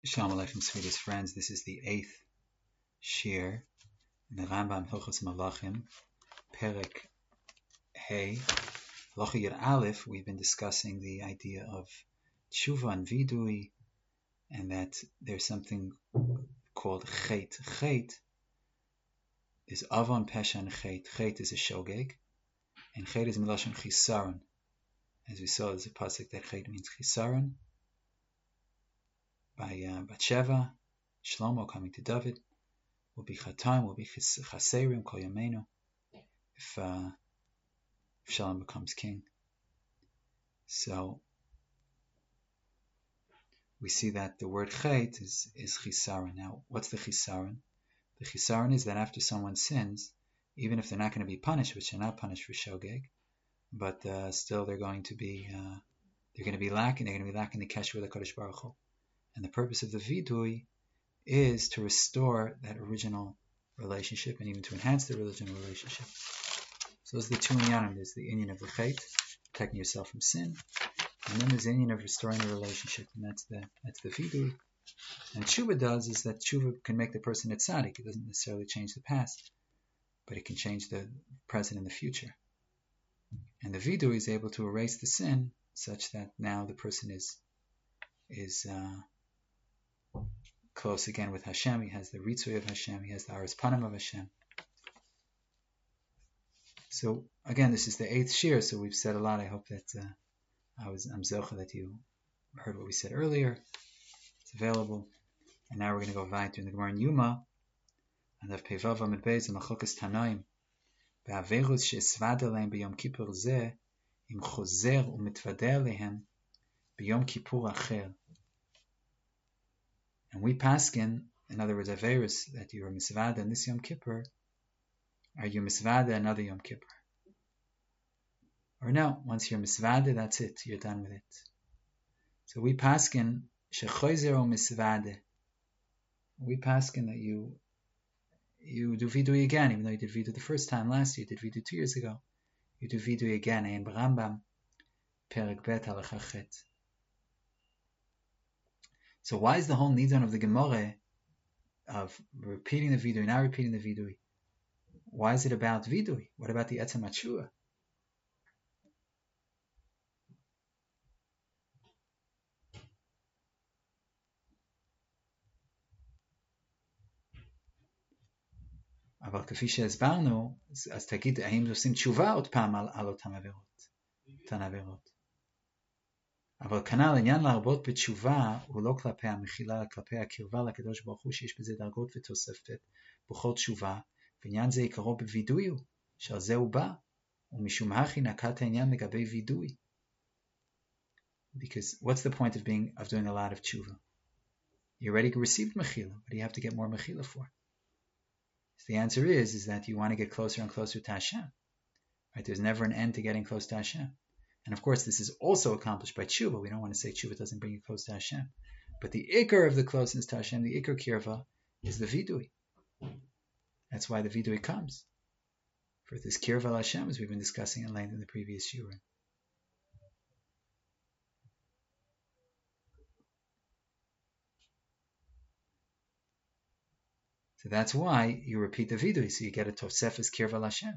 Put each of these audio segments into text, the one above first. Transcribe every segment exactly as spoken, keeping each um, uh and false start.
Shalom Aleichem, sweetest friends. This is the eighth shir in the Rambam Hilchos Malachim, Perek Hey, Halacha Yud Aleph. We've been discussing the idea of tshuva and vidui, and that there's something called chet. Chet is avon, pesha, and chet. Chet is a shogeg, and chet is milashon chisaron. As we saw, there's a pasuk that chet means chisaron. By uh, Batsheva, Shlomo coming to David, will be Chataim, will be Chaserim, Kol Yameinu, if, uh, if Shalom becomes king. So we see that the word Chet is, is Chisaron. Now, what's the Chisaron? The Chisaron is that after someone sins, even if they're not going to be punished, which they're not punished for Shogeg, but uh, still they're going to be uh, they're going to be lacking, they're going to be lacking the Kesher with the Kodesh Baruch Hu. And the purpose of the vidui is to restore that original relationship and even to enhance the original relationship. So those are the two inyanim. There's the inyan of the chet, protecting yourself from sin, and then there's the inyan of restoring the relationship, and that's the that's the vidui. And tshuva does is that tshuva can make the person a tzaddik. It doesn't necessarily change the past, but it can change the present and the future. And the vidui is able to erase the sin such that now the person is is uh, close again with Hashem. He has the ritzui of Hashem. He has the aras panim of Hashem. So again, this is the eighth shir. So we've said a lot. I hope that uh, I was I'm zocha that you heard what we said earlier. It's available. And now we're going to go weiter in the Gemara in Yuma. And of Pevav Amid Beis and Machokas Tanaim. Be'averus she'esvada lehem b'yom kippur zeh im chozer u'mitvadeh lehem b'yom kippur acher. And we paskin, in other words, Averis, that you are misvada in this Yom Kippur, are you misvada another Yom Kippur? Or no, once you're misvada, that's it, you're done with it. So we paskin, shechoizer o misvada. We paskin that you you do vidui again, even though you did vidui the first time last year, you did vidui two years ago. You do vidui again, in Rambam, Perek Bet Halacha Chet. So why is the whole nidon of the Gemara of repeating the vidui, now repeating the vidui? Why is it about vidui? What about the etzem hatshua? אבל כפי שהסברנו, אז תגיד, האם עושים תשובה עוד פעם על, על אותן עבירות? אותן עבירות. אבל כנ"ל עניין להרבות בתשובה הוא לא כלפי המחילה, אלא כלפי הקרבה לקדוש ברוך הוא, שיש בזה דרגות ותוספת בכל תשובה, ועניין זה עיקרו בווידוי הוא, שעל זה הוא בא, ומשום הכי נקט העניין לגבי וידוי. Because what's the point of being of doing a lot of tshuva? You already received mechila. What do you have to get more mechila for? So the answer is, is that you want to get closer and closer to Hashem. Right? There's never an end to getting close to Hashem. And of course, this is also accomplished by tshuva. We don't want to say tshuva doesn't bring you close to Hashem. But the ikar of the closeness to Hashem, the ikar kirva, is the vidui. That's why the vidui comes. For this kirva al Hashem, as we've been discussing at length in the previous shiurim. So that's why you repeat the vidui, so you get a tosefes kirva al Hashem.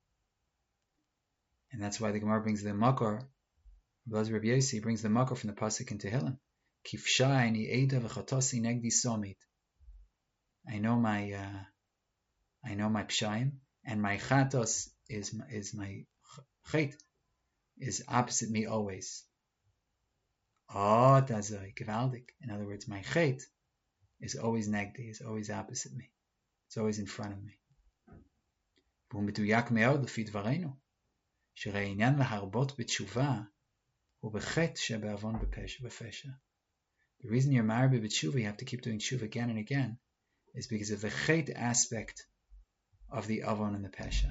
And that's why the Gemara brings the makor, Rabbi Yossi brings the makor from the pasuk in Tehillim. Kifshai ni eida v'chatosi negdi somit. I know my, uh, I know my pshayim, and my chatos is is my chet is opposite me always. Oh, dazoi gewaldig. In other words, my chet is always negdi, is always opposite me. It's always in front of me. V'umeduyak me'od lefi dvareinu. שהרי העניין להרבות בתשובה הוא בחטא שבעוון בפשע. The reason you're married b'tshuva, you have to keep doing tshuva again and again, is because of the chet aspect of the avon and the pesha.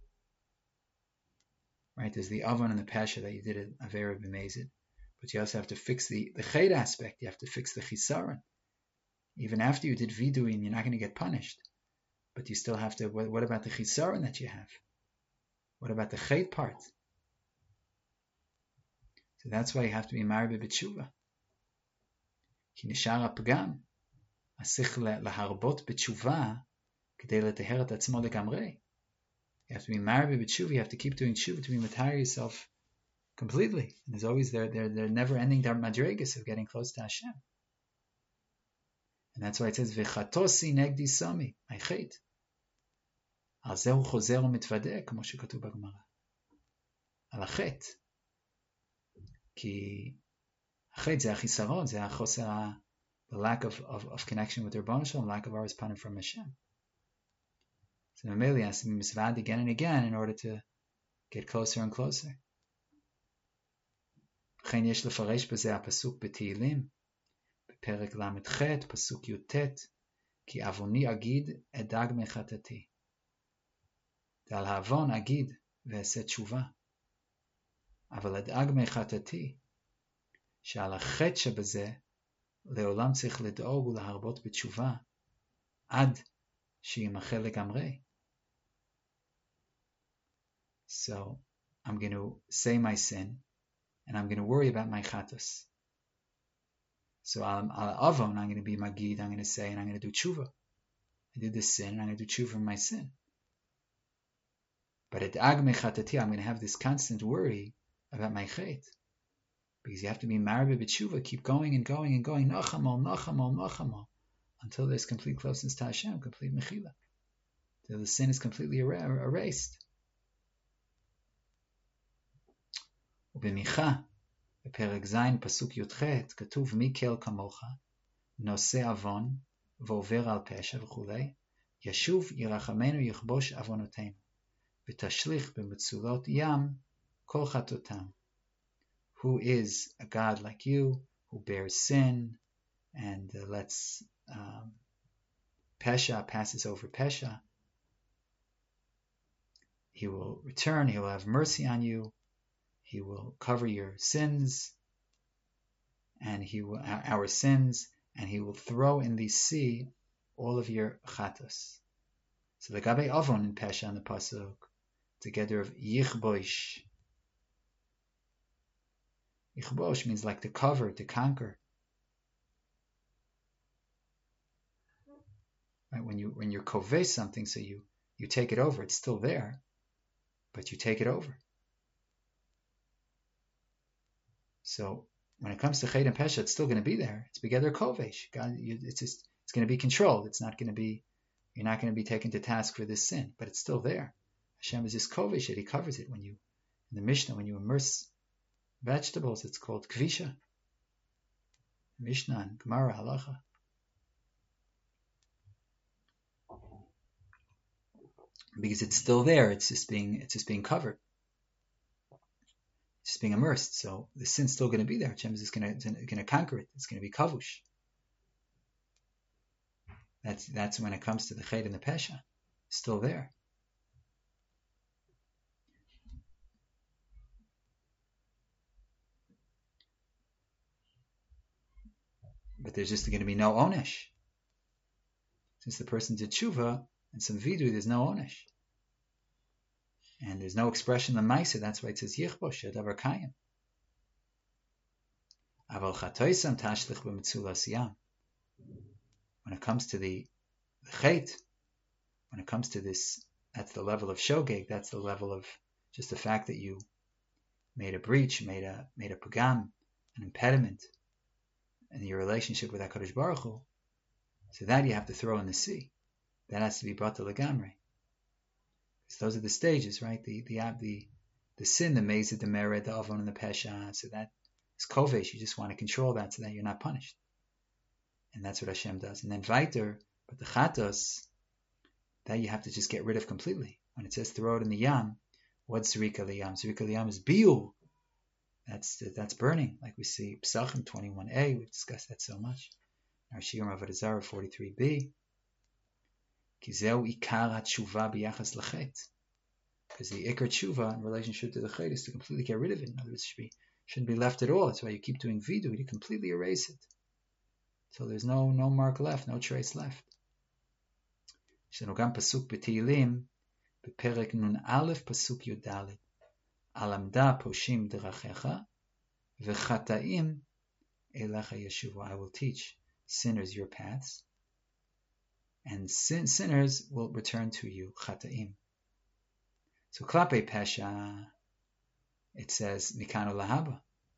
Right? There's the avon and the pesha that you did at Avera b'mezid, but you also have to fix the, the chet aspect. You have to fix the chisaron. Even after you did vidui, and you're not going to get punished, but you still have to, what, what about the chisaron that you have? What about the chet part? So that's why you have to be married b'tshuva. כי נשאר הפגם. אז צריך להרבות בתשובה כדי לטהר את עצמו לגמרי. You have to be married with tshuva. You have to keep doing tshuva to be matar yourself completely. And there's always their their their never-ending madregas of getting close to Hashem. And that's why it says v'chatosi negdi sami, my chet. Al zehu chozer u'mitvadeh, כמו שכתוב בגמרא. על החטא. כי החטא זה החיסרון, זה החוסר, the lack of, of, of connection with Ribono Shel Olam, lack of aras panim from Hashem. So Mameli has to be misvad again and again in order to get closer and closer. וכן יש לפרש בזה הפסוק בתהילים, בפרק למ"ח, פסוק י"ט, כי עווני אגיד אדאג מחטאתי. ועל העוון אגיד ואעשה תשובה. אבל אדאג מחטאתי, שעל החטא שבזה, לעולם צריך לדאוג ולהרבות בתשובה, עד שימחל לגמרי. So, I'm going to say my sin, and I'm going to worry about my chatos. So, al avon, I'm going to be magid, I'm going to say, and I'm going to do tshuva. I did this sin, and I'm going to do tshuva from my sin. But at ag mechatati, I'm going to have this constant worry about my chet. Because you have to be married with tshuva, keep going and going and going, nachamol, nachamol, nachamol, until there's complete closeness to Hashem, complete mechila. Till the sin is completely er- erased. ובמיכה, בפרק ז' פסוק י"ח, כתוב מי כל כמוך, נושא עוון, ועובר על פשע וכולי, ישוב ירחמנו יכבוש עוונותינו, ותשליך במצולות ים כל חטאותם. Who is a God like you, who bears sin, and uh, lets um, pesha, passes over pesha. He will return, he will have mercy on you, he will cover your sins, and he will, our sins, and he will throw in the sea all of your chatos. So the Gabe Avon in Pesha and the Pasuk, together of Yichbosh. Yichbosh means like to cover, to conquer. Right? When you when you kovesh something, so you you take it over. It's still there, but you take it over. So when it comes to Chet and Pesha, it's still going to be there. It's together kovesh. God, you, it's just it's going to be controlled. It's not going to be you're not going to be taken to task for this sin, but it's still there. Hashem is just kovesh it. He covers it. When you in the Mishnah, when you immerse vegetables, it's called kvisha. Mishnah and Gemara halacha. Because it's still there. It's just being it's just being covered. It's just being immersed. So the sin's still going to be there. Hashem is just going to going to conquer it. It's going to be kavush. That's that's when it comes to the chet and the pesha. It's still there. But there's just going to be no onesh. Since the person did tshuva and some vidu, there's no onesh. And there's no expression in the Maisa. That's why it says yichbosh adavar kayim. Aval chatoisam tashlich b'metzulas yam. When it comes to the, the chet, when it comes to this, that's the level of shogeg. That's the level of just the fact that you made a breach, made a made a pagam, an impediment in your relationship with HaKadosh Baruch Hu. So that you have to throw in the sea. That has to be brought to Lagamre. So those are the stages, right? The the the the sin, the mezid, the mered, the avon, and the pesha. So that is kovesh. You just want to control that so that you're not punished. And that's what Hashem does. And then weiter, but the chatos, that you have to just get rid of completely. When it says throw it in the yam, what's zrika liyam? Zrika liyam is biul. That's that's burning, like we see Psachim twenty-one a. We've discussed that so much. Our Shiur Avodah Zarah forty-three b. Kizeu ikar hatshuva b'yachas lachet. Because the ikar tshuva in relationship to the chet is to completely get rid of it. In other words, it should be, shouldn't be left at all. That's why you keep doing vidu, to completely erase it. So there's no no mark left, no trace left. Shenogam pasuk b'Teilim, b'perek nun aleph pasuk yudalit. Alamda poshim derachecha, v'chataim Eilecha Yeshuvu, I will teach sinners your paths, and sin, sinners will return to you, Chata'im. So Klape Pesha, it says, Mikano Lahaba,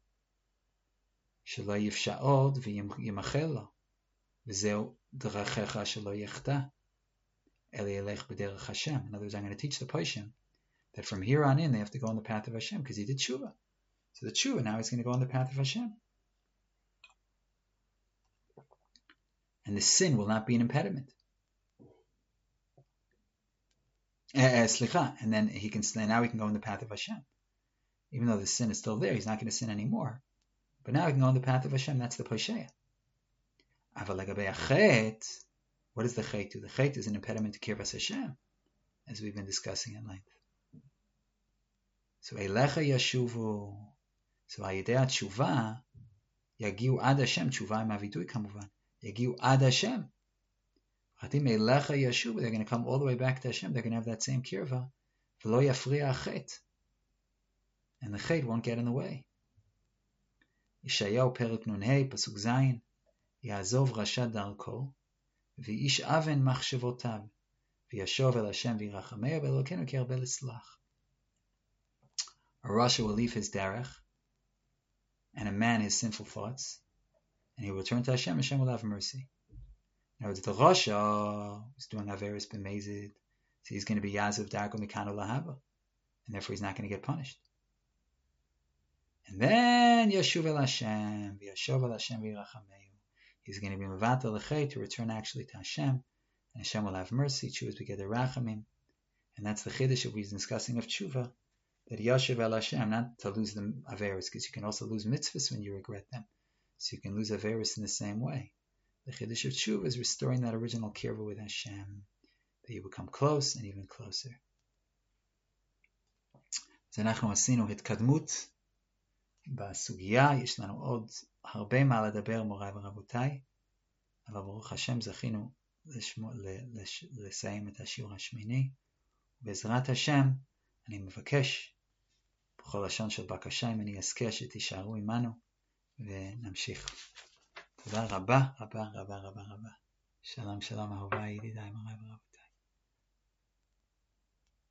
Shelo Yifsha Od V'Yimachel Lo, V'zeu D'rachecha Shelo Yechta, Eli Elech B'derech Hashem. In other words, I'm going to teach the Poshim that from here on in, they have to go on the path of Hashem, because he did tshuva. So the tshuva, now he's going to go on the path of Hashem. And the sin will not be an impediment. Uh, uh, slicha, and then he can now he can go on the path of Hashem. Even though the sin is still there, he's not going to sin anymore. But now he can go on the path of Hashem. That's the posheya. Aval legabei achet, what does the chet do? The chet is an impediment to kirvas Hashem, as we've been discussing at length. So eilecha yashuvu. So ayidei tshuva yagiu ad Hashem. Tshuva im avidui kamuvan. Yagiu ad Hashem. They're going to come all the way back to Hashem. They're going to have that same kirva. And the chet won't get in the way. Yeshayahu Perek Nun Hey Pasuk Zayin Ya'azov Rasha Darko V'ish Aven Machshevotav V'yashov El Hashem V'yirachamei V'elokenu Ki'arbe L'slach. A Rasha will leave his derech, and a man his sinful thoughts, and he will return to Hashem. Hashem will have mercy. Now it's the Rasha who's doing Averis B'mezid, so he's going to be Yazav Darko Mikano Lahaba, and therefore he's not going to get punished. And then Yeshuv El Hashem, V'yashov El Hashem V'yirachameu. He's going to be Mevatel L'chet to return actually to Hashem, and Hashem will have mercy. Tshuva together Rachamim, and that's the Chiddush that we're discussing of Tshuva, that Yeshuv El Hashem, not to lose the Averis, because you can also lose mitzvahs when you regret them, so you can lose Averis in the same way. The Chiddush of Tshuva is restoring that original kirva with Hashem, that you become close and even closer. אז אנחנו עשינו התקדמות בסוגיה, יש לנו עוד הרבה מה לדבר, מוריי ורבותיי, אבל ברוך השם זכינו לשמו, לש, לסיים את השיעור השמיני. בעזרת השם אני מבקש בכל לשון של בקשה, אם אני אזכה שתישארו עמנו ונמשיך. תודה רבה, רבה, רבה, רבה, רבה. שלום, שלום, אהוביי, ידידיי, מוריי ורבותיי.